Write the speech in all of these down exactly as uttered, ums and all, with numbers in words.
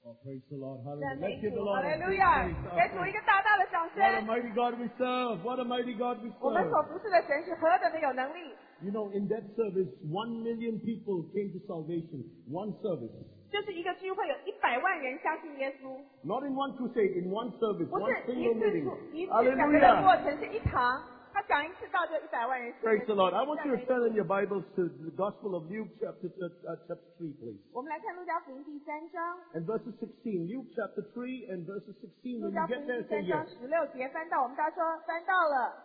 Oh, praise the Lord. 赞 Hallelujah. 美 Let's give 主， the 哈 Lord 利 a 路 big 亚！ praise. 给主一个大大的掌声。 What a mighty God we serve. What a mighty God we 我们 serve. 所服侍的神是何等的有能力。 You know, in that service, one million people came to salvation. One service. 就是一个聚会，有一百万人相信耶稣， Not in one crusade, in one service, 不 one 是一 single 次 meeting. 出一次讲的过 Hallelujah. 程，是一堂。他讲一次道就一百万人信耶 Praise 稣。 the Lord. I want you to 赞 turn 美 in 主 your Bibles to the Gospel of Luke chapter, uh, chapter three, please. 我们来看路加福音第三章， And verses sixteen. Luke chapter three and verses sixteen. 路 When 加 you 福 get 音 there, 第 say 三章 yes. 十六节翻到，我们大家说翻到了。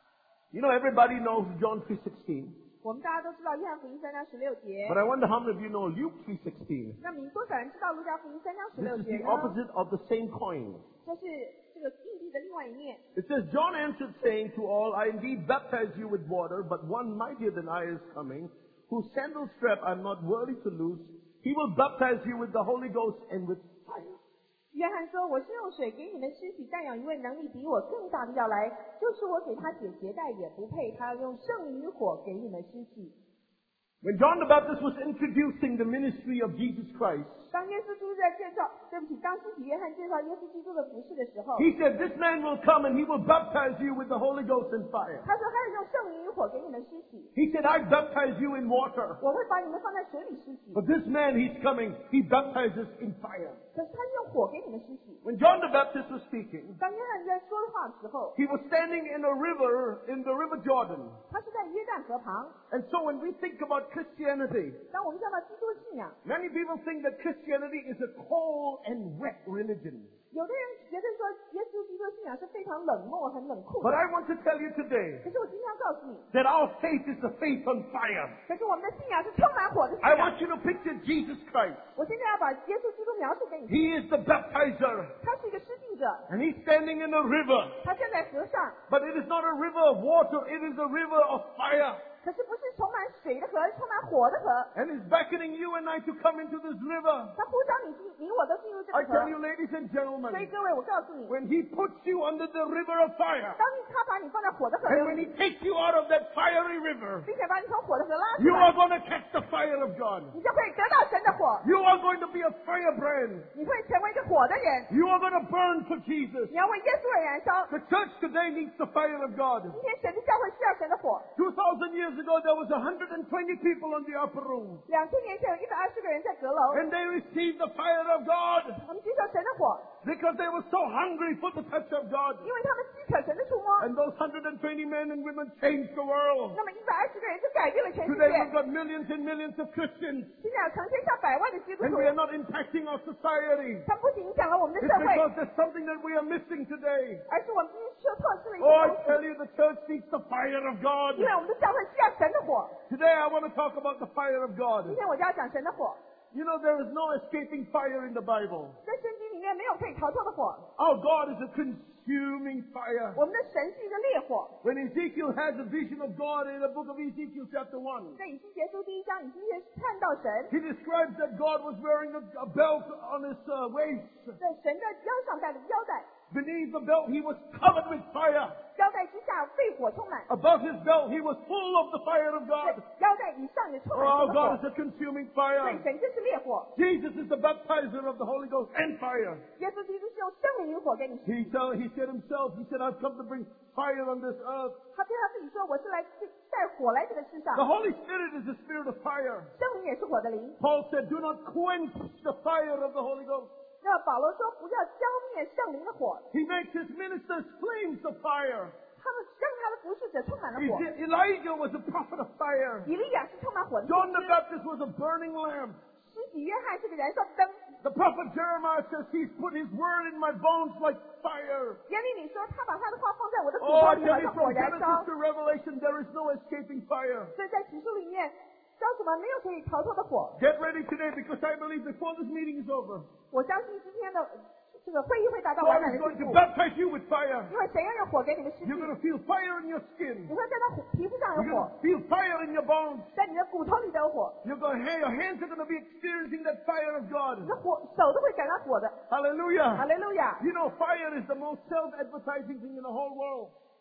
You know, everybody knows John three sixteen. 我们大家都知道约翰福音三章十六节 But，I wonder how many of you know Luke three sixteen. 那么有多少人知道路加福音三章十 This 六 is 节 the 呢？ opposite of the same coin. 这是这个硬币的另外一面。 It says, John answered, saying to all, I indeed baptize you with water, but one mightier than I is coming, whose sandal strap I'm not worthy to loose. He will baptize you with the Holy Ghost and with fire. 约翰说：“我是用水给你们施洗，但有一位能力比我更大的要来，就是我给他解结带也不配，他要用圣灵与火给你们施洗。” When John the Baptist was introducing the ministry of Jesus Christ, 当耶稣基督在介绍，对不起，当施洗约翰介绍耶稣基督的服饰的时候， he said, this man will come and he will baptize you with the Holy Ghost and fire. 他说他要用圣灵与火给你们施洗， He said, I baptize you in water. 我会把你们放在水里施洗， But this man, he's coming, he baptizes in fire. 可是他用火给你们施洗。 When John the Baptist was speaking, 当约翰在说话的时候， he was standing in a river, in the river Jordan. 他是在约旦河旁。 And so when we think about Christianity, 当我们讲到基督信仰， many people think that Christianity is a cold and wet religion. 有的人觉得说耶稣基督信仰是非常冷漠、很冷酷 But 的。 I want to tell you today 可是我今天要告诉你， that our faith is a faith on fire. 可是我们的信仰是充满火的信 I 仰。 want you to picture Jesus Christ. 我现在要把耶稣基督描述给你听， He is the baptizer, 他是一个施浸者， and he's standing in a river. 他站在河上， But it is not a river of water, it is a river of fire. 可是不是充满水的河，是充满火的河。 And he's beckoning you and I to come into this river. 他呼召你进，你我都进入这个 I tell 河。 you, ladies and 所以 gentlemen, 各位，我告诉你， when he puts you under the river of fire, 当你他把你放在火的河 and when 里， he takes you out of that fiery river, 并且把你从火的河拉出 you are 来， going to catch the fire of God. 你就会得到神的火， You are going to be a firebrand. 你会成为一个火的人， You are going to burn for Jesus. 你要为耶稣而燃烧。 The church today needs the fire of God. 今天神的教会需要神的火。 Two thousand years ago, there was one hundred twenty people on the upper room. 两千年前有一百二十个人在阁楼， And they received the fire of God 我们接受神的火， because they were so hungry for the touch of God. 因为他们饥渴神的触摸。 And those one hundred twenty men and women changed the world. 那么一百二十个人就改变了全世 Today we've 界。 got millions and millions of Christians. 现在有成千上百万的基督 And 徒 we，are not impacting our society. 他不仅影响了我们的 It's 社会， because there's something that we are missing today. 而是我们今天却错失了一 Oh, I 些东 tell 西。 you, the church needs the fire of God. 因为我们的教会需要神的火。 Today I want to talk about the fire of God. 今天我就要讲神的火。 You know, there is no escaping fire in the Bible. 在圣经里面没有可以逃脱的火， Our God is a consuming fire. 我们的神是一个烈火。 When Ezekiel has a vision of God in the book of Ezekiel chapter one, 在以西结书第一章，以西结看到神， he describes that God was wearing a, a belt on his uh, waist. 在神的腰上戴着腰带， Beneath the belt, he was covered with fire. 腰带之下被火充满， Above his belt, he was full of the fire of 在 God. 腰带以上也充 Oh, 满 our 神的 God 火。 is a consuming 对， fire. 神就是烈火。 Jesus is the baptizer of the Holy Ghost and fire. 耶稣基督是用圣灵与火给你施。 He, tell, he said himself, he said, I've come to bring fire on this earth. 他对他自己说：“我是来带火来这个世上 The。Holy Spirit is the spirit of fire. 圣灵也是火的灵。 Paul said, do not quench the fire of the Holy Ghost. ” 那保罗说：“不要浇灭圣灵的火。 He makes his ministers flames of fire. ” 他们让他的服侍者充满了 He 火。 said, Elijah was a prophet of fire. 以利亚是充满火的先 John the 知， Baptist was a burning lamp. 施洗约翰是个燃烧的灯。 The prophet Jeremiah says, he's put his word in my bones like fire. 耶利里说：“他把他的话放在我的骨 Oh, 头 I 里， tell 好 you, 像火 from 燃烧 Genesis。to Revelation, there is no escaping fire. ” 所以在启示里面，叫什么没有可以逃脱的火。 Get ready today because I believe before this meeting is over, 我相信今天的这个会议会达到完 God 满 is 的 going 地 to 步， baptize you with fire. 因为神要用火给你们施 You're 洗， going to feel fire in your skin. 你会在他皮肤上有 You're 火 going，to feel fire in your bones. 在你的骨头里都有火， You're going, hey, your hands are going to be experiencing that fire of 你 God. 的火手都会感到火的。哈 Hallelujah. 利路亚！ You know, fire is the most self-advertising thing in the whole world.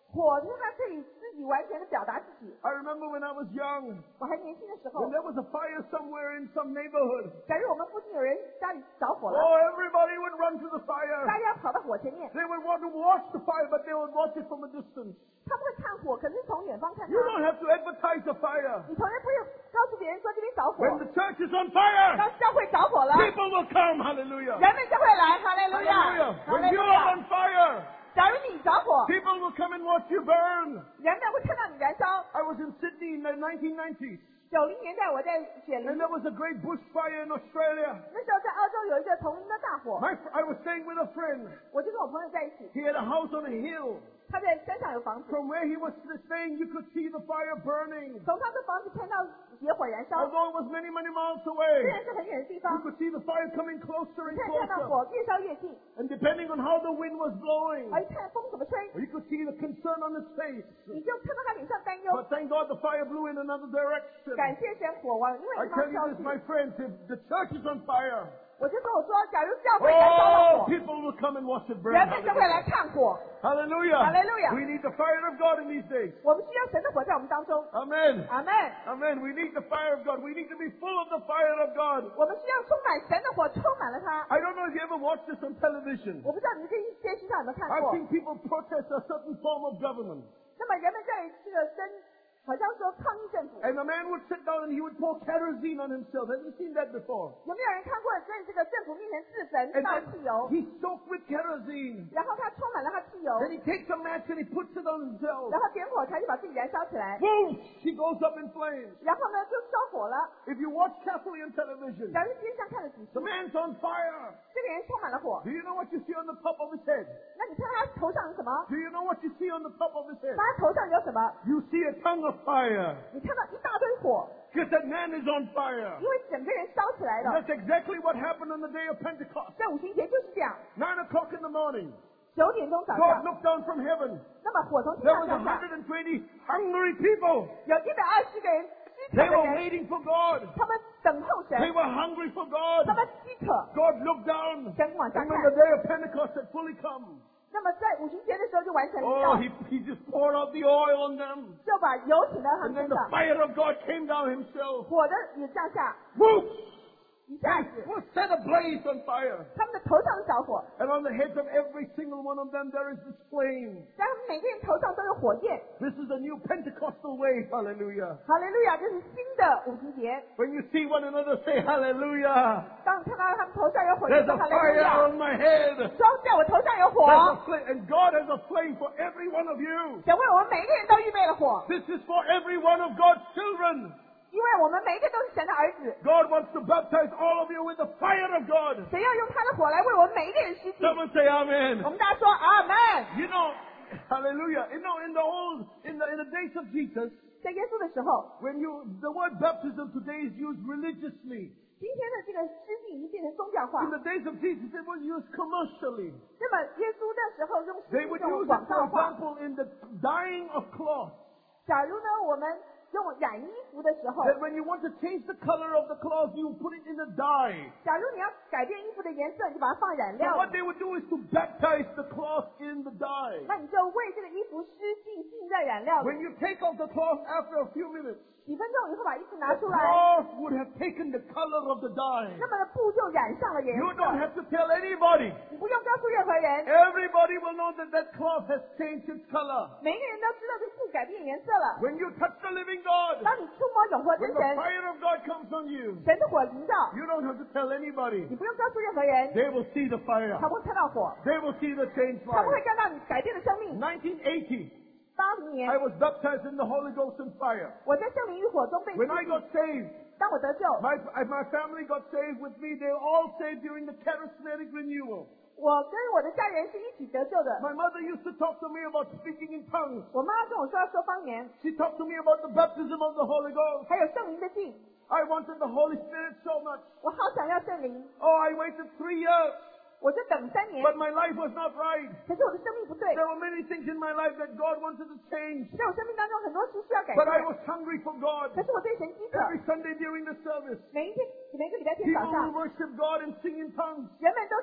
火就是它可以自己完全的表达自己。 I remember when I was young, 我还年轻的时候 when，there was a fire somewhere in some neighborhood. 假如我们附近有人家里着火了， Oh, everybody would run to the 大 fire. 家要跑到火前面， They would want to watch the fire, but they would watch it from a distance. 他们会看火，可是从远方看它 You。don't have to advertise the fire. 你从来不用告诉别人说这边着火， When the church is on fire, 当教会着火了， people will come. Hallelujah. 人们就会来，哈利路亚， Hallelujah. 哈 When 利 you 路 are 亚。 on fire, 假如你着火， people will come and watch you burn. 人们会看到你燃烧。 I was in Sydney in the nineteen nineties, 九零年代我在雪梨， and there was a great bushfire in Australia. 那时候在澳洲有一个丛林的大火， My, I was staying with a friend. 我就跟我朋友在一起， He had a house on a hill. 他在山上有房子， From where he was staying, you could see the fire burning. 从他的房子看到野火燃烧， Although it was many, many miles 虽 away, 然是很远的地 you 方， could see the fire coming closer 你 and 可以看到 closer. 火越烧越近， And depending on how the wind was blowing, 而一看风怎么吹， you could see the concern on his face. 你就看到他脸上担忧。 But thank God the fire blew in another direction. 感谢神，火往另外 I 一个方 tell 向 you 烧 this, 去。 my friends, if the church is on fire, 我就跟我说，假如教会燃烧了 oh, 火， people will come and watch it burn. 人们就会来 Hallelujah. 看火。 Hallelujah. Hallelujah. We need the fire of God in these days. 我们需要神的火在我们当中。 Amen. 阿门。 Amen. We need the fire of God. We need to be full of the fire of God. 我们需要充满神的火，充满了它。 I don't know if you ever watched this on television. 我不知道你们在电视上有没有看 I've 过？ seen people protest a certain form of government. 那么人们在这个跟好像说抗议政府， And a man would sit down and he would pour kerosene on himself. Have you seen that before? 有没有人看过在这个政府面前自焚 And 倒 then 汽油， he's soaked with kerosene. 然后他充满了他汽油， Then he takes a match and he puts it on himself. 然后点火柴就把自己燃烧起来， Boom! He goes up in flames. 然后呢就烧火了。 If you watch carefully on television, 假如电视上看了几 the 次， man's on fire. 这个人充满了火， Do you know what you see on the top of his head? 那你看他头上有什么？ Do you know what you see on the top of his head? 他头上有什么？ You see a tongue of fire. 你看到一大堆火， Because that man is on fire. 因为整个人烧起来 And 了。 that's exactly what happened on the day of Pentecost. 在五旬节就是这样， Nine o'clock in the morning, 九点钟早 God 上， looked down from heaven. 那么火从天 There 上 was 降下， one hundred twenty hungry people. 有一百二十个人饥渴 They 的 were 人， waiting for God. 他们等候神， They were hungry for 他 God. 们饥渴， God looked down. 神往下 And 看 when。the day of Pentecost had fully come, 那么在五旬节的时候就完成了一 oh, 道， he, he just poured out the oil on them. 就把油请到他 And 们 then 身 the 上， fire of God came down himself. 火的也降下， Whoosh! 一下 They 子， were set ablaze on fire. 他们的头上着火， And on the heads of every single one of them there is this flame. 在他们每个人头上都有火焰。 This is a new Pentecostal way. Hallelujah. 哈利路亚，这是新的五旬节。 When you see one another, say hallelujah. 当你看到他们头上有火，就 There's 说 a 哈利路 fire 亚， on my head. 说在我头上有火。 There's a flame, and God has a flame for every one of you. 神为我们每一个人都预备了火， This is for every one of God's children. 因为我们每一个都是神的儿子。 God wants to baptize all of you with the fire of God. 神要用他的火来为我们每一个人施洗。 Someone say 我 amen. 们大家说阿门。 You know, hallelujah. You know, in the old, in the, in the days of Jesus, 在耶稣的时候， when you, the word baptism today is used religiously. 今天的这个施洗已经变成宗教化 In。the days of Jesus, it was used commercially. 那么耶稣那时候用施 They 洗 would 这种 use 广 it, 告 for 化。 example, in the dyeing of cloth. 假如呢，我们用染衣服的时候， That when you want to change the color of the cloth, you put it in a dye. 假如你要改变衣服的颜色，你就把它放染 So 料， what they would do is to baptize the cloth in the dye. 那你就为这个衣服施浸浸在染料里。 When you take off the cloth after a few minutes, 几分钟以后把衣服拿 the 出来， cloth would have taken the color of the dye. 那么的布就染上了颜 You don't 色。 have to tell anybody. 你不用告诉任何人， Everybody will know that that cloth has changed its color. 每个人都知道这布改变颜色了。 When you touch the living God, 当你触摸永活真 when the 神， fire of God comes on you, 神的火临到， you don't have to tell anybody. 你不用告诉任何人， They will see the fire. 他们会看到火， They will see the changed 他们 life. 会看到你改变的生命。 nineteen eighty, 八零年 I，was baptized in the Holy Ghost and fire. 我在圣灵与火中被施 When I 洗。 got saved, 当我得救， my, my family got saved with me. They were all saved during the charismatic renewal. 我跟我的家人是一起得救的。 My mother used to talk to me about speaking in tongues. 我妈跟我说要说方言， She talked to me about the baptism of the Holy Ghost. 还有圣灵的浸， I wanted the Holy Spirit so much. 我好想要圣灵， Oh, I waited three years, 我就等三年， but my life was not right. 可是我的生命不对， There were many things in my life that God wanted to change, 在我生命当中很多事需要改 but I 变， was hungry for God. 可是我对神饥渴。 Every Sunday during the service, 每一天每个礼拜天 people 早 will 上， worship God and sing in tongues. 人们都是敬拜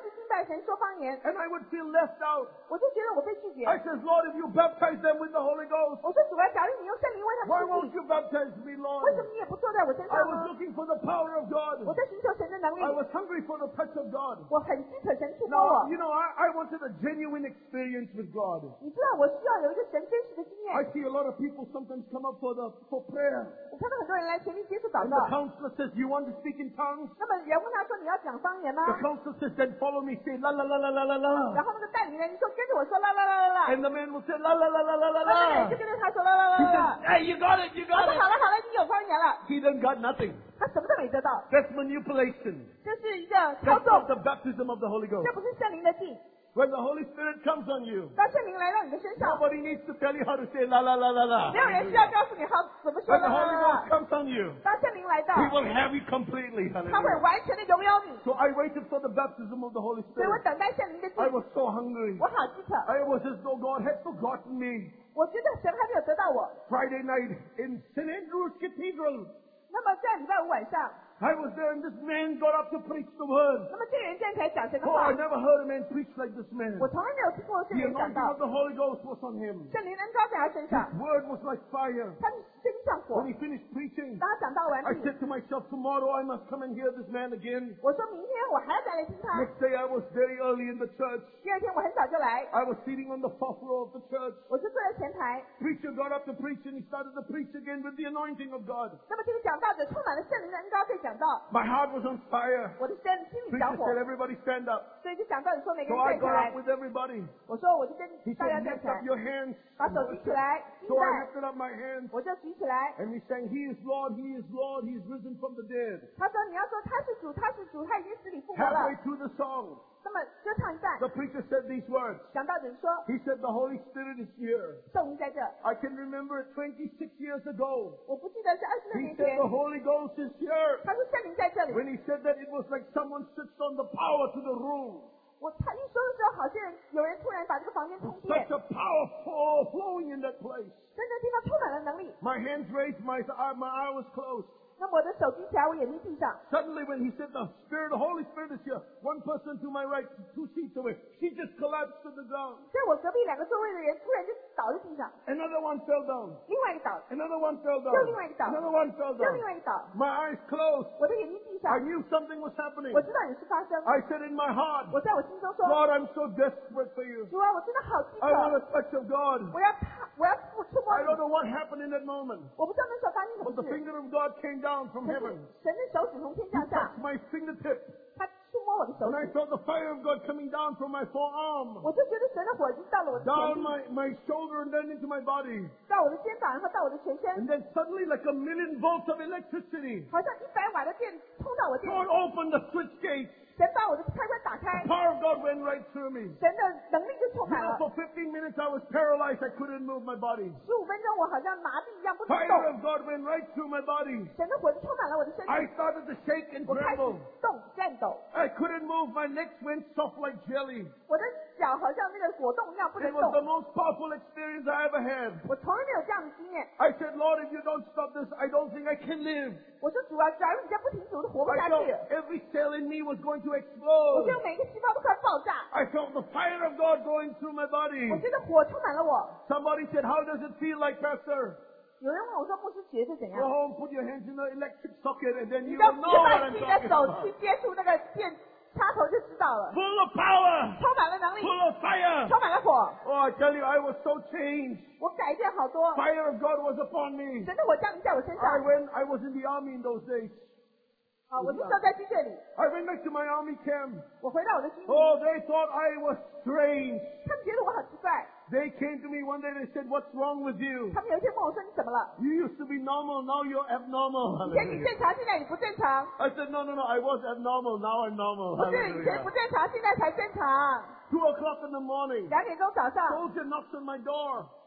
人说方言， and I would feel left out. 我就觉得我被拒绝。 I says, Lord, if you baptize them with the Holy Ghost, 我说主啊，假如你用圣灵为他 why 们 won't 施洗， you baptize me, 为 Lord? 什么你也不坐在我身 I 上 was 呢？ looking for the power of 我 God. 在寻求神的能力， I was hungry for the touch of God. 我很饥渴神触摸 Now, 我。 you know, I, I wanted a genuine experience with God. 你知道我需要有一个神真实的经 I 验。 see a lot of people sometimes come up for the for prayer. 我看到很多人来前面接触祷 And 告 the，counselor says, you want to speak in tongues? 那么人问他说你要讲方言吗？ The counselor says, then follow me. Say, la la la la la la la. 然后那个带领人说跟着我说啦啦啦啦啦， And the man will say, la la la la la la 那个人 la. 就跟着他说啦啦啦 He 啦 says, 啦。 hey, you got it, you 他 got 说 it. 好了好了，你有方言了， He then got nothing. 他什么都没得到， That's manipulation. 这是一个操 That's 纵 not，the baptism of the Holy Ghost. 这不是圣灵的地。 When the Holy Spirit comes on you, 当圣灵来到你的身上， nobody needs to tell you how to say la la la la la. 没有人需要告诉你好怎么说 When 啦 the 啦 Holy 啦啦 Ghost。comes on you, 当圣灵来到， He will have you completely. 他会 Hallelujah. 完全的拥有你。 So I waited for the baptism of the Holy 所以我 Spirit. 等待圣灵的地， I was so hungry. 我好饥渴， I was as though God had forgotten me. 我觉得神还没有得到我。 Friday night in Saint Andrew's Cathedral, 那么在礼拜五晚上， I was there and this man got up to preach the word. 那么这个人站起来讲神的 Oh, 话 I，never heard a man preach like this man. 我从来没有听过这 The 个人讲 anointing 到 of the Holy Ghost was on him. 圣灵恩高在他身上， His word was like fire. 他的声音像火 When。he finished preaching, 当他讲到完 I 毕， said to myself, tomorrow I must come and hear this man again. 我说明天我还要再来听他。 Next day I was very early in the church. 第二天我很早就来， I was sitting on the fourth row of the church. 我就坐在前台。 Preacher got up to preach and he started to preach again with the anointing of God. 那么这个讲道者充满了圣灵的恩高，在讲道， My heart was on fire. 我的身心里 Preacher 着火， said, everybody stand up. 所以就讲道者说每个 So 人 I 站起 got 来 up。with everybody. 我说我就跟 He 大家 said, 站 lift 起来 up，your hands. 把手举起来，敬 So I 拜， lifted up my hands 我就举起来。 and we sang, He is Lord, He is Lord, He is risen from the dead. 他说你要说他是主，他是主，他已经死里复活了 Halfway。through the song, 那么歌唱一半， the preacher said these words. 讲道者说 He said, the Holy Spirit is here. 圣灵在这。 I can remember it twenty-six years ago. 我不记得是二十六 He 年 said, 前 the，Holy Ghost is here. 他说圣灵在这里。 When he said that, it was like someone switched on the power to the room. 我他一说的时候，好像有人突然把这个房间通电， Such a power flow flowing in that place. 真正地方充满了能力。 My hands raised, my, eye- my eye was closed. 那么我的手举起来，我眼睛闭上。 Suddenly when he said the Spirit, the Holy Spirit is here, one person to my right, two seats away, she just collapsed to the ground. 在我隔壁两个座位的人突然就倒在地上， Another one fell down. 另外一个倒， Another one fell 又 down. 另外一个倒， Another one fell 又另 down. 外一个倒。 My eyes closed. 我的眼睛闭 I 上， knew something was happening. 我知道有事发生。 I said in my heart, 我在我心中说， God, I'm so desperate for you. 主啊，我真的好饥 I want 渴， a touch of God. 我要他，我要触触摸 I don't 你。 know what happened in that moment, 我不知道那时候发生什 but 么 the 事， finger of God came down from 可是 heaven. 神的手指从天 He 降下， touched my fingertip. 他触摸我的手 And I 指， felt the fire of God coming down from my forearm, 我就觉得神的火已经到了我的前 down 臂， my, my shoulder and then into my body. 到我的肩膀，然后到我的全身， And then suddenly like a million volts of electricity, 好像一百瓦的电冲到我电 God 里， opened the switch gate. 神把我的开关打 The 开， power of God went right through me. 神的能力就充 You 满 know, 了。 for fifteen minutes I was paralyzed. I couldn't move my body. 十五分钟，我好像麻痹一样不能 Fire 动。 of God went right through my body. 神的火就充满了我的身 I 体， started to shake and 我开始 tremble. 动颤抖， I couldn't move. My legs went soft like jelly. 我的脚好像那个果冻一样不 It 能 was the 动。 most powerful experience I ever had. 我从来没有这样的经验。 I said, Lord, if you don't stop this, I don't think I can live. 我说主啊，假如你再不停止，我都活不 I 下 felt 去了。 every cell in me was going to 我 explode. 觉得每一个细胞都快爆炸， I felt the fire of God going through my body. 我觉得火充满了我。 Somebody said, how does it feel like, Pastor? 有人问我说，牧师觉得怎 Go 样？ home, put your hands in the electric socket, and then 你 you 就 will 你 know 就 what 把 I'm 自己 talking 的手去 about. 接触那个电插头就知道了， Full of power, 充满了能力， full of fire. 充满了火。 Oh, I tell you, I was so changed. 我改变好多， Fire of God was upon me. 神的火降临在我身 I 上。 went, I was in the army in those days. 啊，我那时候在军队里， I went back to my army camp. 我回到我的军营， Oh, they thought I was strange. 他们觉得我好奇怪。 They came to me one day, they said, what's wrong with you? 他们有一天问我说：“你怎么了？ You used to be normal, now you're abnormal. 以前你 Hallelujah. 正常，现在你不正常。 I said, no, no, no, I was abnormal, now I'm normal. 不是以前 Hallelujah. 不正常，现在才正常。 Two o'clock in the morning, 两点钟早上， soldier knocks on my door.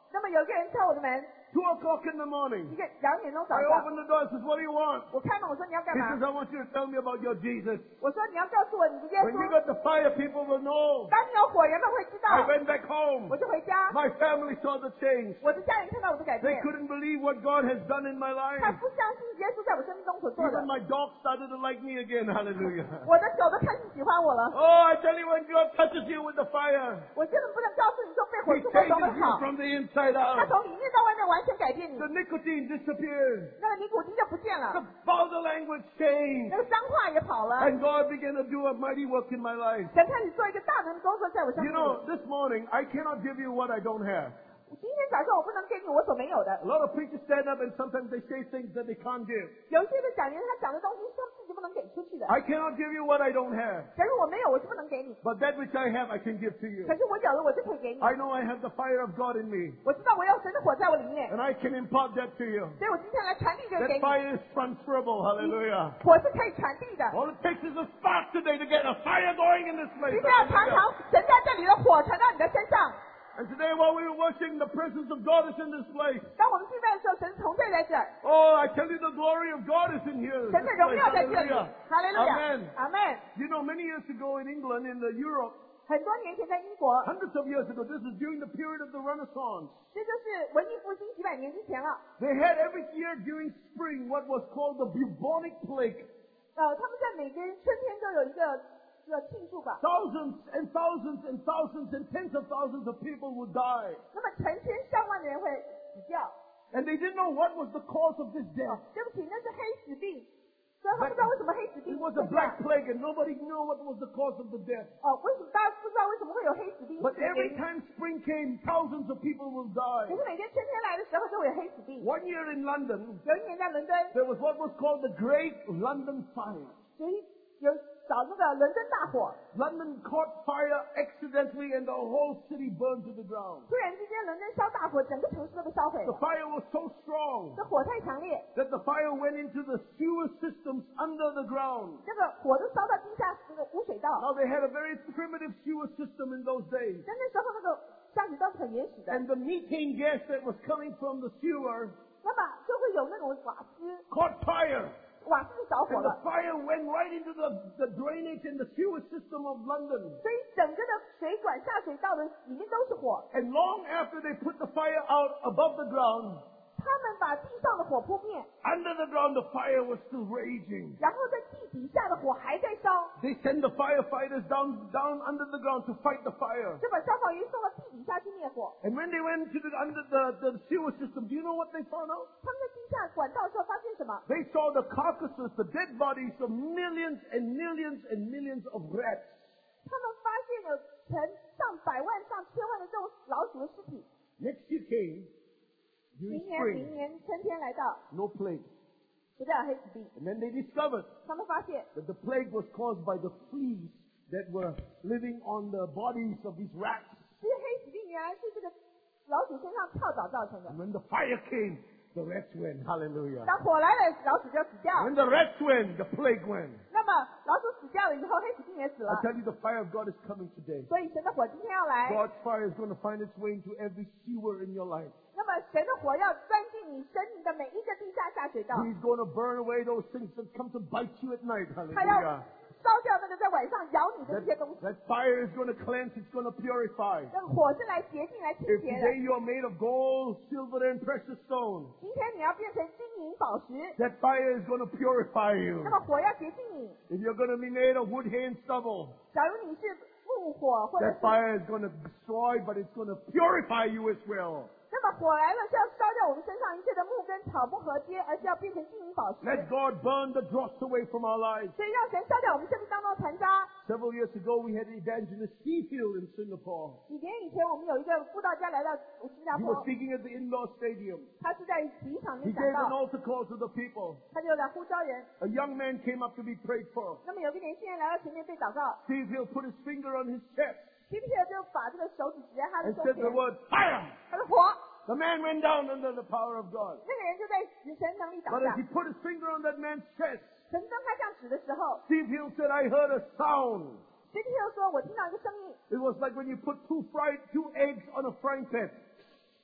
那么有一个人敲我的门， Two o'clock in the morning. 一个两点钟早 I 上， opened the door and says, what do you want? 我开门，我说你要干 He 嘛 says,？ I want you to tell me about your Jesus. 我说你要告诉我你的耶 When you 稣。 got the fire, people will know. 当你有火，人们会知 I 道。 went back home. 我就回家， My family saw the change. 我的家人看到我的改 They 变， couldn't believe what God has done in my 他 life. 不相信耶稣在我生命中所做的 Even。my dog started to like me again. Hallelujah. 我的狗都开始喜欢我了。 Oh, I tell you, when God touches you with the fire, 我真的不能告诉你说被火 He 触摸多么 changes you 好， from the inside 他 out. 从里面到外面完全改变你 The，nicotine disappears. 那个尼古丁就不见 The 了， vulgar language changed. 那个脏话也跑了， And God began to do a mighty work in my life. 神开始做一个大能的工作在我生 You 命 know, 里。 this morning, I cannot give you what I don't have. 今天早上我不能给你我所没有的。 A lot of preachers stand up and sometimes they say things that they can't give. 有一些的讲员他讲的东西是他自己不能给出去的， I cannot give you what I don't have. 假如我没有，我是不能给你。 But that which I have, I can give to you. 可是我有了，我就可以给你。 I know I have the fire of God in me. 我知道我有神的火在我里面， And I can impart that to you. 所以我今天来传递这个 That 给你。 fire is transferable. Hallelujah. 火是可以传递的。 All it takes is a spark today to get a fire going in this place. 今天要常常神在这里的火传到你的身上。 And today while we were worshiping, the presence of God is in this place. 当我们敬拜的时候，神同在在这儿， Oh, I tell you, the glory of God is in here. 神的荣耀在这里。 Hallelujah. 哈利路亚 Amen.， 阿门。 You know, many years ago in England, in the Europe, 很多年前在英国， hundreds of years ago, this is during the period of the Renaissance. 这就是文艺复兴几百年之前了。 They had every year during spring what was called the bubonic plague. 呃，他们在每个春天都有一个这个庆祝吧。 Thousands and thousands and thousands and tens of thousands of people would die. 那么成千上万的人会死掉。 And they didn't know what was the cause of this death. 对不起，那是黑死病。所以他不知道为什么黑死病 It was 会 a 这样 black。plague and nobody knew what was the cause of the death. 哦，为什么大家不知道为什么会有黑死病？ But 是什么 every 原因 time spring came, thousands of people will 可 die. 是每天春天来的时候就会有黑死病。 One year in London, 有一年在伦敦， there was what was called the Great London Fire. 有一有找那个伦敦大火， London caught fire accidentally and the whole city burned to the ground. 突然之间伦敦烧大火，整个城市都被烧毁 The 了。 fire was so strong 这火太强烈， that the fire went into the sewer systems under the ground. 这个火都烧到地下那个污水道。 Now they had a very primitive sewer system in those days. 但那时候那个下水道是很原始的， And the methane gas that was coming from the sewer 那么就会有那种瓦斯， caught fire. 瓦斯就着火 And the 了， fire went right into the, the drainage and the sewer system of London. 所以整个的水管下水道的里面都是火。 And long after they put the fire out above the ground, 他们把地上的火扑灭， under the ground the fire was still raging. 然后在地底下的火还在烧， They send the firefighters down, down under the ground to fight the fire. 就把消防员送到地底下去灭火。 And when they went to the, under the, the sewer system, do you know what they found out? 他们在地下管道的时候发现什么？ They saw the carcasses, the dead bodies of millions and millions and millions of rats. 他们发现有成上百万、上千万的这种老鼠的尸体。 Next year came, 明 during 年，明 spring, 年春天来到， no plague. 不再有黑死病。 And then they discovered 他们发现 that the plague was caused by the fleas that were living on the bodies of these rats. 这些黑死病原来是这个老鼠身上跳蚤造成的 And。when the fire came, the rats went. Hallelujah. 当火来了，老鼠就死掉。 When the rats went, the plague went. 那么老鼠死掉了以后，黑死病也死 I 了。 tell you, the fire of God is coming today. 所以神的火今天要来， God's fire is going to find its way into every sewer in your life. 那么神的火要钻进你生命的每一个地下下水道， He's going to burn away those things that come to bite you at night. 他要 Hallelujah. 烧掉那个在晚上咬你的 That, 这些东西。 that fire is going to cleanse, it's going to purify. 那个火是来洁净、来清 If 洁的。 today you are made of gold, silver, and precious stone, 今天你要变成金银宝石， that fire is going to purify you. 那么火要洁净你。 If you're going to be made of wood, hay, and stubble, 假如你是木火或者 that 是， fire is going to destroy, but it's going to purify you as well. 那么火来了是要烧掉我们身上一切的木跟草不合接，而是要变成金银宝石。 Let God burn the dross away from our lives. 所以让神烧掉我们生命当中的残渣。 Several years ago, we had evangelist Seafield in Singapore. 几年以前，我们有一个布道家来到新加 He 坡 was，speaking at the indoor stadium. 他是在体育场里 He 面讲 gave an 道， altar call to the people. 他就来呼召人。 A young man came up to be prayed for. 那么有个年轻人来到前面被祷告， Seafield put his finger on his chest 皮皮特就把这个手指指在他的 and 胸 said 前 the，word fire. 他说火， The man went down under the power of God. 那个人就在死神能力倒 But 下 as。he put his finger on that man's chest, 神当他这样指的时候， Seafield said, I heard a sound. 皮皮特说：“我听到一个声音， It was like when you put two fried, two eggs on a frying pan.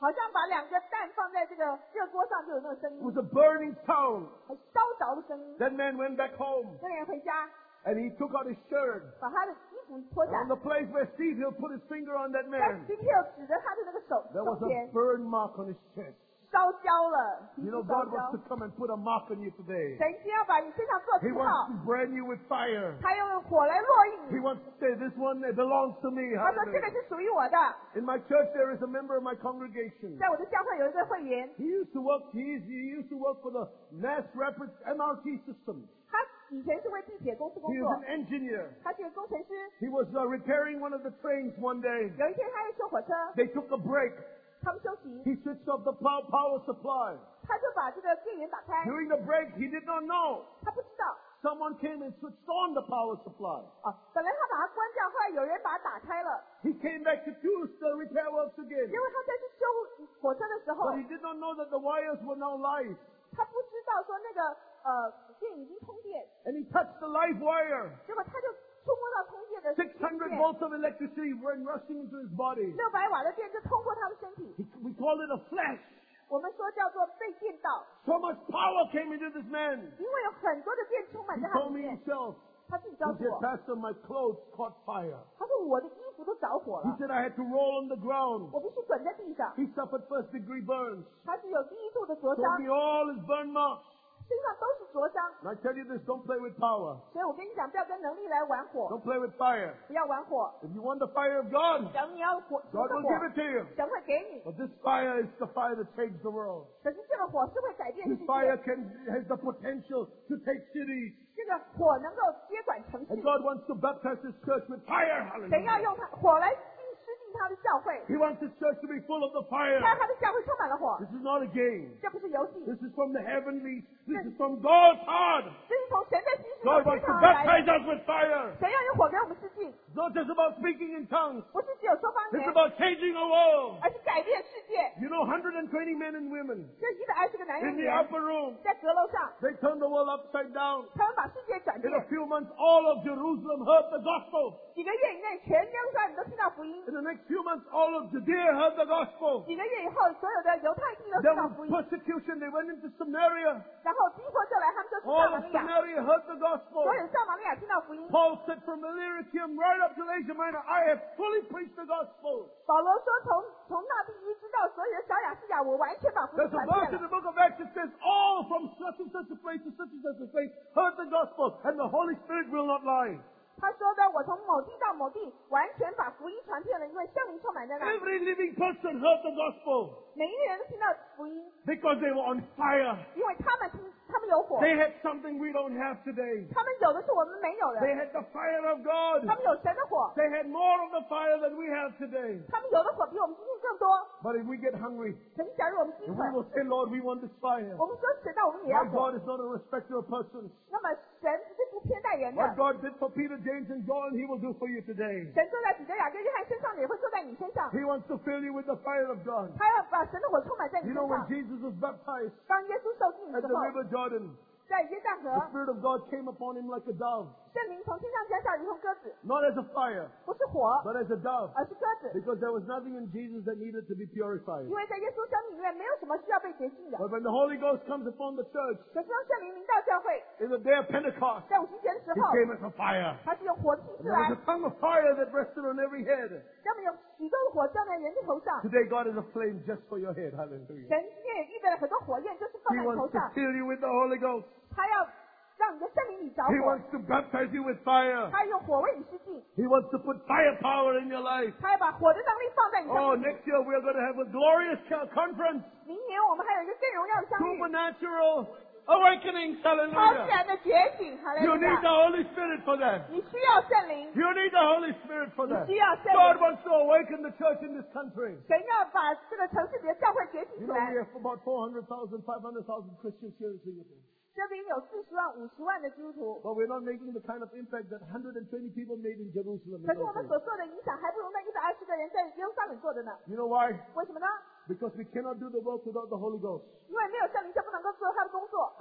好像把两个蛋放在这个热锅上就有那个声 It 音， was a burning sound. 很烧着的声音。 That man went back home 那个人回家， and he took out his shirt. 把他的衣服脱 And 下 on 来， the place where Steve Hill put his finger on that 在 man, Steve Hill 指着他的那个手 there 手 was a 前 burn mark on his chest. 烧焦了，皮 You 肤 know, 烧 God 焦 wants。to come and put a mark on you today. 神今天要把你身上做 He 记号 wants，to brand you with fire. 他要用火来落印 He 你。 wants to say, this one it belongs to me. 他说这个 Hallelujah. 是属于我的。 In my church, there is a member of my congregation. 在我的教会有一个会员， He used to work, he, he used to work for the Mass Rapid M R T system. 他以前是为地铁公司工 He 作 was，an engineer. 他是个工程师。 He was uh, repairing one of the trains one day. 有一天他在修火车， They took a break. 他们休息， He switched off the pow- power supply. 他就把这个电源打开， During the break, he did not know. 他不知道 Someone came and switched on the power supply. 啊，本来他把它关掉，后来有人把它打开了， He came back to do the repair works again. 因为他再去修火车的时候 But，he did not know that the wires were now live. 他不知道说那个呃电已经通电， And he touched the live wire. 结果他就触摸到通电的 six hundred 电， volts of electricity went rushing into his body. 六百瓦的电就通过他的身体， He, we call it a flash. 我们说叫做被电到， So much power came into this man. 因为有很多的电充满 He 在他 told 里 me 面， himself. 他自己 He 告诉 said, 我， Pastor, my clothes caught fire. 他说我的衣服都着火 He 了， said I had to roll on the ground. 我必须滚在地上， He suffered first degree burns. 他是有第一度的灼 Told 伤， me all his burn marks. 身上都是灼伤， And I tell you this, don't play with power. 所以我跟你讲，不要跟能力来玩火， Don't play with fire. 不要玩火， If you want the fire of God, 假如你要火，求 God 的 will 火， give it to you. 神会给你， But this fire is the fire that changed the world. 可是这个火是会改变 This 世 fire 界， can, has the potential to take cities. 这个火能够接管城 And 市， God wants to baptize His church with fire. 神要 Hallelujah. 用它火来浸湿进他的教会， He wants His church to be full of the fire. 让他的教会充满了火， This is not a game. 这不是游戏， This is from the heavenlies. This is from God's heart. 这是从神的心事 God 上 wants 天 to 堂而来 baptize 的， us with fire. 神要用火给我们施浸， It's not just about speaking in tongues. 不是只有说方 It's 言， about changing a world. 而是改变世界。 You know, one hundred twenty men and women 这一百二十个男人 in 女 the 人 upper room. 在阁楼上， They turned the world upside down. 他们把世界转 In 变 a，few months, all of Jerusalem heard the gospel. 几个月以内，全耶路撒冷都听到福音。 In the next few months, all of Judea heard the gospel. 几个月以后，所有的犹太地都 There 听到 was 福音， persecution. They went into Samaria. 然后逼迫就来，他们就去撒 All 玛 of 利亚， Samaria heard the gospel. 所有撒玛利亚听到福音。 Paul said, from Illyricum right up to Asia Minor, I have fully preached the gospel. 保罗说，从从那地一直到所有的小亚细亚，我完全把福音 There's a 传 verse 遍 in 了。 the book of Acts that says, all from such and such a place to such and such a place heard the gospel, and the Holy Spirit will not lie. 他说的，我从某地到某地，完全把福音传遍了，因为圣灵充满在那里， Every living person heard the gospel 每一个人都听到福音， because they were on fire. 因为他们听，他们有火， They had something we don't have today. 他们有的是我们没有的， They had the fire of God. 他们有神的火， They had more of the fire than we have today. 他们有的火比我们今天更多。 But if we get hungry, 可是假如我们饥 if 渴 we，will say, Lord, we want this fire. 我们说神，那我们也要 My 火。 God is not a respecter of persons. 那么神是不偏待人的， What God did for Peter, James, and John, He will do for you today. 神做在彼得、雅各、约翰身上，也会做在你身上。 He wants to fill you with the fire of God. 他要把神的火充满在你 You 身 know, when 上。 Jesus was baptized 当耶稣受浸 at 的 the 时候， river Jordan, 在约旦 the 河， Spirit of God came upon him like a dove. 圣灵从天上降下，如同鸽子， Not as a fire, 不是火， but as a dove. 而是鸽子。 Because there was nothing in Jesus that needed to be purified. 因为在耶稣生命里面没有什么需要被洁净的。 But when the Holy Ghost comes upon the church 可是当圣灵临到教会， in the day of Pentecost, 在五旬节的时 He 候， came as a fire. 他是用火气 And 出 there 来 was，a tongue of fire that rested on every head. 那么有许多的火降在人的头上。 Today, God is a flame just for your head. Hallelujah. 神今天也预备了很多火焰，就是放 He 在你头 wants to 上， fill you with the Holy Ghost. 他要让你的圣灵里着 He 火， wants to baptize you with fire. 他要用火为你施浸， He wants to put firepower in your life. 他要把火的能力放在你 Oh, 上面。 next year we are going to have a glorious co- conference. 明年我们还有一个更荣耀的相遇， Supernatural awakening. 超自 Hallelujah. 然的觉醒，哈利 You 路 need the 亚！ Holy Spirit for that. 你需要圣灵， You need the Holy Spirit for 你 that. 需要圣 God 灵。 wants to awaken the church in this country. 神要把这个城市里的教会觉醒 You 起 know, 来 we。have about four hundred thousand, five hundred thousand Christians here in Singapore. 这边有四十万、五十万的基督徒， But we're not making the kind of impact that one hundred twenty people made in Jerusalem. in 可是我 those 们 days. 所做的影响还不如那一百二十个人在耶路撒冷做的呢。 You know why? 为什么呢？ Because we cannot do the work without the Holy Ghost. 因为没有圣灵就不能够做他的工作。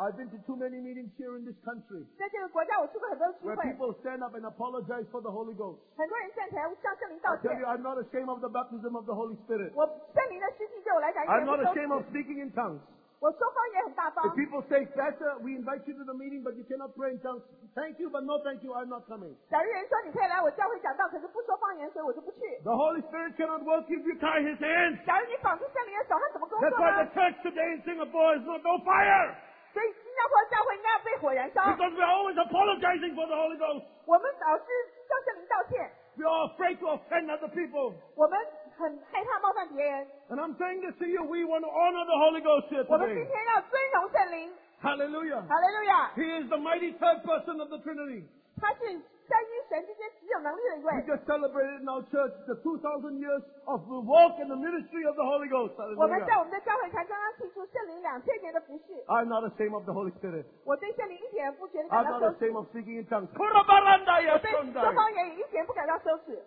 I've been to too many meetings here in this country 在这个国家，我去过很多聚 where 会， people stand up and apologize for the Holy Ghost. 很多人站起来向圣灵道 I tell 歉 you,。I'm not ashamed of the baptism of the Holy Spirit. 我圣灵的施浸对我来讲一 I'm 点不 not 羞 ashamed of 耻， speaking in tongues. 我说方言很大方 If。people say, Pastor, we invite you to the meeting, but you cannot pray in tongues. Thank you, but no thank you, I'm not coming. 假如人说你可以来我教会讲道，可是不说方言，所以我就不去。 The Holy Spirit cannot work if you tie his hands. 假如你绑住圣灵的手，他怎么工作 That's why 呢 the？ church today in Singapore is not no fire. 所以新加坡的教会应该要被火燃烧。 Because we're always apologizing for the Holy Ghost. 我们老是向圣灵道歉， We are afraid to offend other people. 我们很害怕冒犯别人。 And I'm saying this to you, we want to honor the Holy Ghost here 我们今 today. 天要尊荣圣灵。 Hallelujah. 哈利路亚！ He is the mighty third person of the Trinity. 他是三一神之间极有能力的一 We 位。 just celebrated in our church the two thousand years of the walk and the ministry of the Holy Ghost. 我们在 Hallelujah. 我们的教会才刚刚庆祝圣灵两千年的服饰。 I'm not ashamed of the Holy Spirit. 我对圣灵一点不觉得 I'm 感到 not 羞耻， ashamed of speaking in tongues. Kurabaranda 我对说 yasundai. 方言也一点不感到羞耻。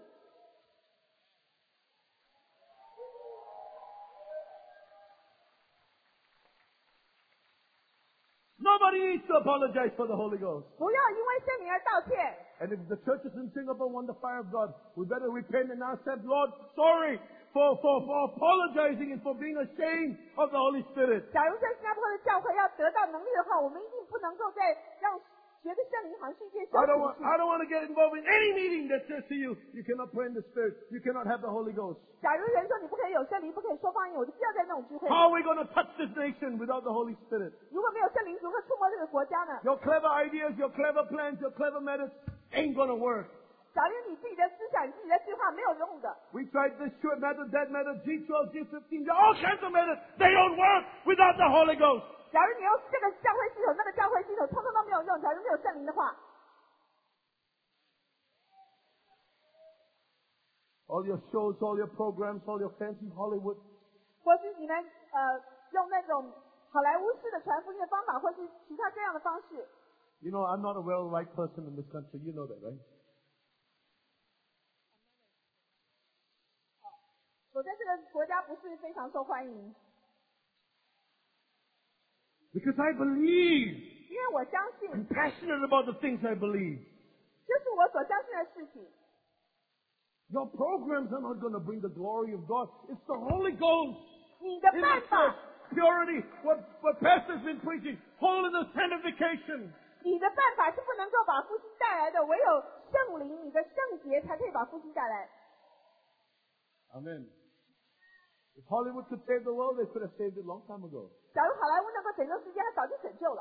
Nobody needs to apologize for the Holy Ghost. 不要因为圣灵而道歉。 And if the churches in Singapore want the fire of God, we better repent and accept, Lord, sorry for, for, for apologizing and for being ashamed of the Holy Spirit. 假如在新加坡的教会要得到能力的话，我们一定不能够再让觉得圣灵好像是一件羞 I 耻 don't 的 want, 事。 I don't want to get involved in any meeting that says to you, you cannot pray in the Spirit, you cannot have the Holy Ghost. 假如人说你不可以有圣灵，不可以说方言，我就不要在那种聚会。 How are we going to touch this nation without the Holy Spirit? 如果没有圣灵，如何触摸这个国家呢？ Your clever ideas, your clever plans, your clever methods ain't going to work. 假如你自己的思想、你自己的计划没有用的， We tried this short method, that method, G twelve, G fifteen, there are all kinds of methods. They don't work without the Holy Ghost. 假如你用这个教会系统、那个教会系统，通通都没有用。假如没有圣灵的话， All your shows, all your programs, all your fancy Hollywood. 或是你们呃用那种好莱坞式的传福音的方法，或是其他各样的方式。 You know, I'm not a well-liked person in this country. You know that, right? 我在这个国家不是非常受欢迎， Because I believe. 因为我相信， I'm passionate about the things I believe. 这是我所相信的事情。 Your programs are not going to bring the glory of God. It's the Holy Ghost 你的 in 办 the 法 church. Purity, what, what pastor's been preaching. Holiness, sanctification. 你的办法是不能够把复兴带来的，唯有圣灵、你的圣洁才可以把复兴带来。 Amen. If Hollywood could save the world, they could have saved it long time ago. 假如好莱坞能够拯救世界，他早就拯救了。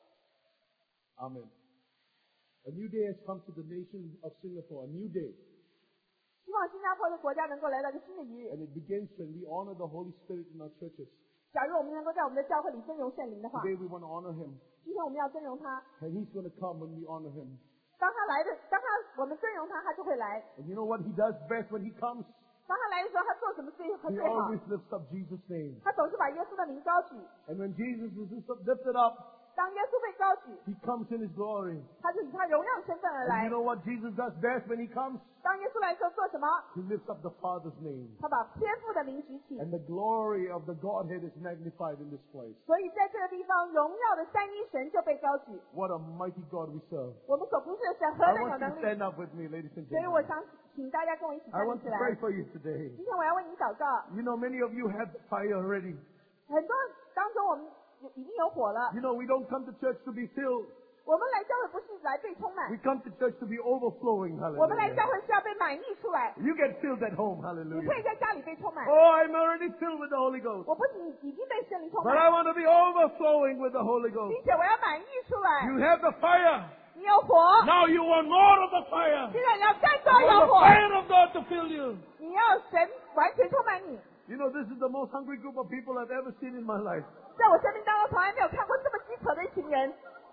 Amen. A new day has come to the nation of Singapore. A new day. 希望新加坡的国家能够来到一个新的一日。 And it begins when we honor the Holy Spirit in our churches. 假如我们能够在我们的教会里尊荣圣灵的话， Today we want to honor Him. 今天我们要尊荣他。 And He's going to come when we honor Him. 当他来的，当他我们尊荣他，他就会来。 And you know what He does best when He comes? 当他来的时候，他做什么最 He 最好？ always lifts up Jesus' name. 他总是把耶稣的名高举。 And when Jesus is lifted up, 当耶稣被高举， He comes in His glory. 他就以他荣耀身份而 And 来 you。know what Jesus does best when He comes? 当耶稣来的时候做什么？ He lifts up the Father's name. 他把天父的名举起。 And the glory of the Godhead is magnified in this place. 所以在这个地方，荣耀的三一神就被高举。 What a mighty God we serve. 我们所服侍的神何 I 等有 want you 能 to 力！ stand up with me, ladies and 所以我 gentlemen. 想请大家跟我一起 I 站立 want 起 to 来。 pray for you today. 今天我要为你祷告。 You know, many of you have fire already. 很多当中我们有已经有火了。 You know, we don't come to church to be filled. 我们来教会不是来被充满 We，come to church to be overflowing. 我们来教 Hallelujah. 会是要被满溢出来。 You get filled at home. 你 Hallelujah. 可以在家里被充满。 Oh, I'm already filled with the Holy Ghost. 我不仅已经被圣灵充 But 满， I want to be overflowing with the Holy Ghost. 并且我要满溢出 You 来。 have the fire. 你有火， Now you want more of the fire. 现在你要更多 You 有 want the 火， fire of God to fill you. 你要神完全充满你。 You know, this is the most hungry group of people I've ever seen in my life. 在我生命当中，从来没有看过这么饥渴的一群人。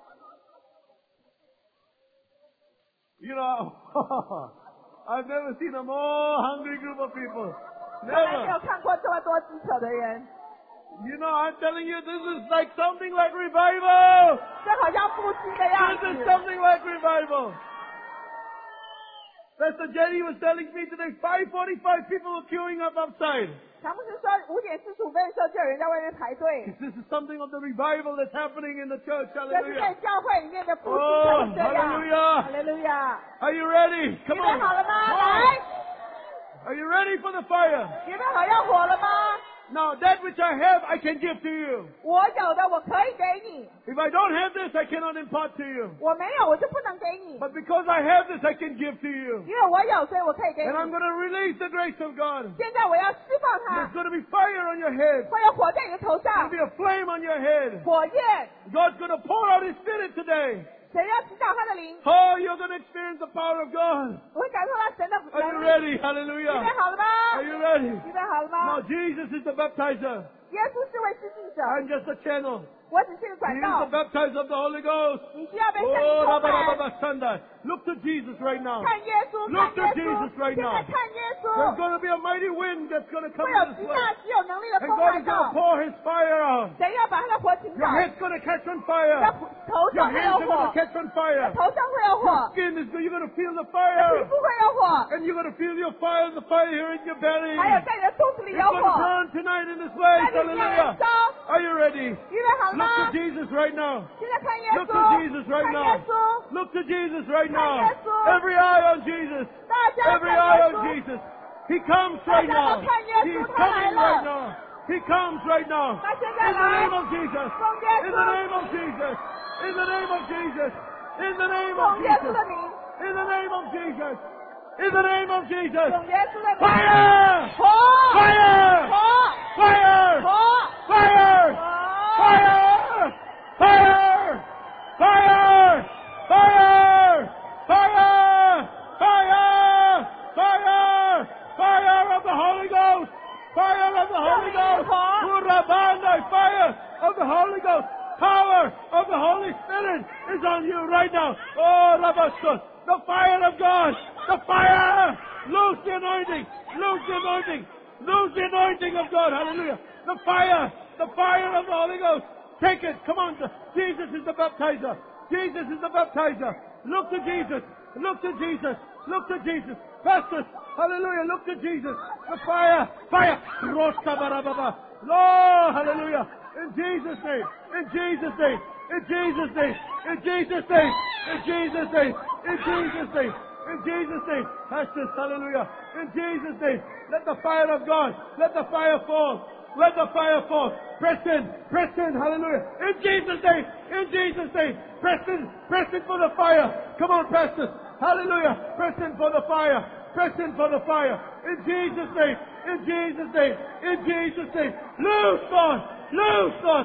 You know, I've never seen a more hungry group of people. 从来没有 Never. 看过这么多饥渴的人。 You know, I'm telling you, this is like something like revival. 这好像复兴的样 This is 子， something like revival. Pastor Jenny was telling me today, five forty-five people were queuing up outside. 常牧师说五点四十五分的时候就有人在外面排队， This is something of the revival that's happening in the church. 这是在 Hallelujah. 教会里面的复兴 Oh, 就是这样。 hallelujah. 哈利路亚！ Are you ready? 预 Come 备 on. 好了吗？ Come 来， on. Are you ready for the fire? 预备好要火了吗？ Now, that which I have, I can give to you. 我有的我可以给你， If I don't have this, I cannot impart to you. 我没有我就不能给你， But because I have this, I can give to you. 因为我有，所以我可以给 And I'm 你。 going to release the grace of God. 现在我要释放 There's 它， going to be fire on your head. 会有火在你的头 There'll 上， be a flame on your head. 火焰， God's going to pour out His Spirit today. 神要祈祷他的灵， Oh, you're going to experience the power of God. 我会感受到神的 Are you 能力。 ready? 预备 Hallelujah. 好了吗？ Are you ready? 预备好了吗 Now,？ Jesus is the baptizer. 耶稣是位施浸者， I'm just a channel. 我只是个 He 管 is 道 the。baptizer of the Holy Ghost. 你需要被圣灵 Oh, 充 Rabba 满。 Rabba Sunday. Look to Jesus right now. 看耶稣， Look 看 to 耶 Jesus 稣， right 现 now. 在看耶 There's 稣， going to be a mighty wind that's going to come 会有 into 极 this 大 place. 极有能力的 And 风 God 来 is going to 到， pour His fire out. 神要把他的火倾 Your 倒， head's going to catch on 你的 fire. 头 Your 上会 hands 有 are going 火 to，catch on 你的 fire. 头上会有 Your 火， skin is going, you're going to feel the 皮 fire. 肤会有火， And you're going to feel your fire, the fire here in your belly. 还有在你的肚子里 It's 有 going to 火， burn tonight in this 在 place. 你里面 Hallelujah. 烧。 Are you ready? 预备好了 Look 吗 to？Jesus right now. 现在看耶 Look to 稣， Jesus right 看耶 now. 稣， Look to Jesus right 看 now. 耶稣， Every eye on Jesus. 大家 Every 看 eye 耶 on 稣， Jesus. He comes right 大家 now. 都看耶 He's 稣，他来 coming right 了。 now. He comes right now. 他现 In 在 the 来 name，of Jesus. 奉耶 In the 稣， name of Jesus. In the name of Jesus. In the name of 奉耶稣 Jesus. 的名， In the name of Jesus. In the name of Jesus. 奉耶稣的名， Fire! 火， Fire! 火， Fire! 火， Fire! 火， Fire! Fire! Fire! Fire! Fire! Fire! Fire! Fire of the Holy Ghost! Fire of the Holy Ghost! Urabanda! Fire of the Holy Ghost! Power of the Holy Spirit is on you right now. Oh, Rabashos! The fire of God! The fire! Lose the anointing! Lose the anointing! Lose the anointing of God! Hallelujah! The fire! The fire of the Holy Ghost! Take it! Come on! Jesus is the baptizer! Jesus is the baptizer! Look to Jesus! Look to Jesus! Look to Jesus! Pastors! Hallelujah! Look to Jesus! The fire! Fire! Rosta barababa! Lord! Hallelujah! In Jesus' name! In Jesus' name! In Jesus' name! In Jesus' name! In Jesus' name! In Jesus' name! In Jesus' name! Pastors! Hallelujah! In Jesus' name! Let the fire of God! Let the fire fall! Let the fire fall! Press in! Press in! Hallelujah! In Jesus' name! In Jesus' name! Press in! Press in for the fire! Come on, pastors! Hallelujah! Press in for the fire! Press in for the fire! In Jesus' name! In Jesus' name! In Jesus' name! Loose, God! Loose, God!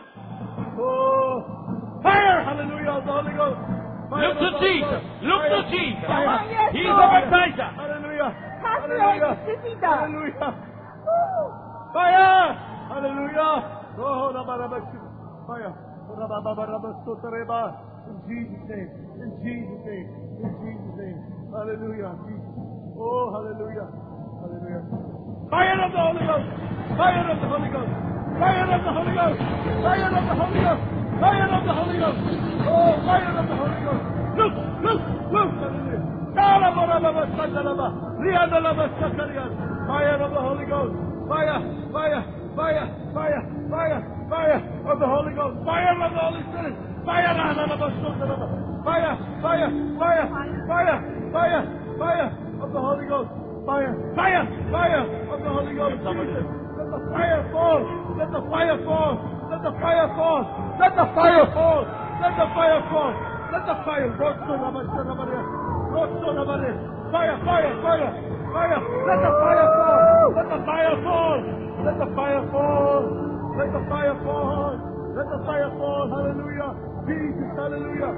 Oh! Fire! Hallelujah! The Holy Ghost! Fire Look of to the Holy Jesus. Ghost. Look to Fire. Jesus. Fire. He's the baptizer. Hallelujah! 他是有你施浸的。 Hallelujah! Fire! Hallelujah! Oh, Rabarabashi. Fire! Rabarabasotareba. In Jesus' name. In Jesus' name. In Jesus' name. Hallelujah. Jesus. Oh, hallelujah. Hallelujah. Fire of the Holy Ghost! Fire of the Holy Ghost! Fire of the Holy Ghost! Fire of the Holy Ghost! Fire of the Holy Ghost! Oh, fire of the Holy Ghost! Look! Look! Look! Hallelujah! Fire of the Holy Ghost! Fire! Fire! Fire! Fire! Fire! Fire of the Holy Ghost! Fire of the Holy Spirit! Fire! Fire! Fire! Fire! Fire! Fire! Fire of the Holy Ghost! Fire! Fire! Fire of the Holy Ghost! Jesus! Let the fire fall! Let the fire fall! Let the fire fall! Let the fire fall! Let the fire fall! Let the fire fall! Fire! Fire! Fire! Fire! Let the fire fall! Let the fire fall! Let the fire fall! Let the fire fall! Let the fire fall! Hallelujah! Jesus! Hallelujah!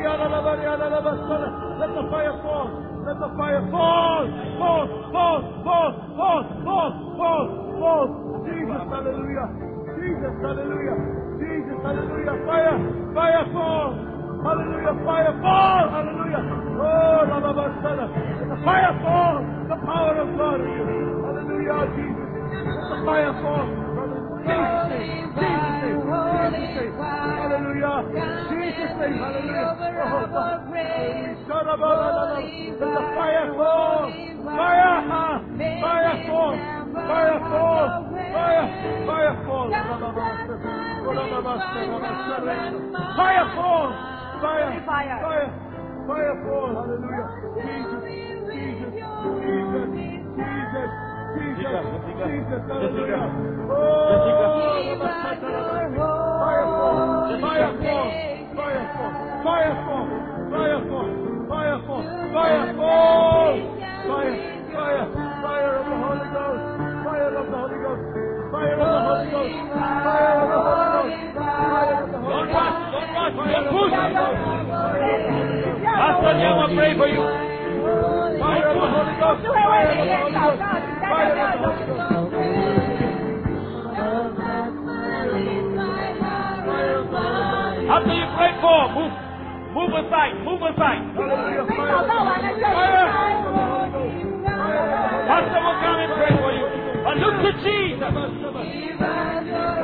Let the fire fall! Let the fire fall! Fall! Fall! Fall! Fall! Fall! Fall! Fall! Jesus! Hallelujah! Jesus! Hallelujah! Jesus! Hallelujah! Fire! Fire fall! Hallelujah! Fire fall! Hallelujah! Oh, Rababasala! The fire fall! The power of God in you! Hallelujah! Jesus! Let the fire fall! Jesus' name! Jesus' name! Jesus' name! Hallelujah! Jesus' name! Hallelujah! Oh, the fire fall. Fire. Fire fall. Fire fall. Fire. Fire fall. Fire fall. Fire. Fire. Fire fall. Hallelujah. Jesus. Jesus. Jesus. Jesus. Jesus. Jesus. Hallelujah. Oh. Fire fall. Fire fall. Fire fall. Fire fall. Fire fall. Fire fall. Fire fall. Fire. Fire. Fire of the Holy Ghost. Fire of the Holy Ghost. Fire of the Holy Ghost. Fire of the Holy Ghost. Fire of the Holy Ghost. Don't rush. Don't rush. Don't push. Pastor Young will pray for you. Fire of the Holy Ghost. Fire of the Holy Ghost. Fire of the Holy Ghost. After you pray for, move, move aside, move aside. Fire. Pastor will come and pray for you. But look to Jesus.